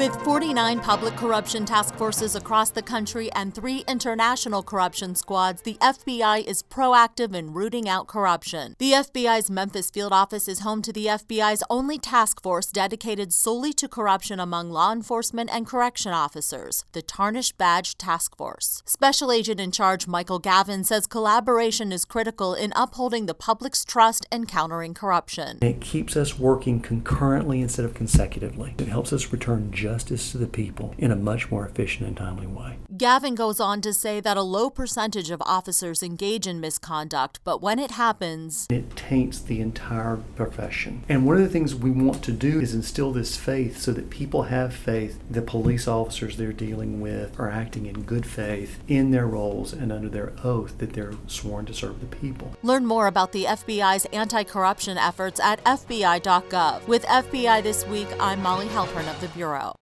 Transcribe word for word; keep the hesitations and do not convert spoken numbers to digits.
With forty-nine public corruption task forces across the country and three international corruption squads, the F B I is proactive in rooting out corruption. The F B I's Memphis field office is home to the F B I's only task force dedicated solely to corruption among law enforcement and correction officers, the Tarnished Badge Task Force. Special Agent in Charge Michael Gavin says collaboration is critical in upholding the public's trust and countering corruption. It keeps us working concurrently instead of consecutively. It helps us return justice to the people in a much more efficient and timely way. Gavin goes on to say that a low percentage of officers engage in misconduct, but when it happens, it taints the entire profession. And one of the things we want to do is instill this faith so that people have faith the police officers they're dealing with are acting in good faith in their roles and under their oath that they're sworn to serve the people. Learn more about the F B I's anti-corruption efforts at F B I dot gov. With F B I This Week, I'm Molly Halpern of the Bureau.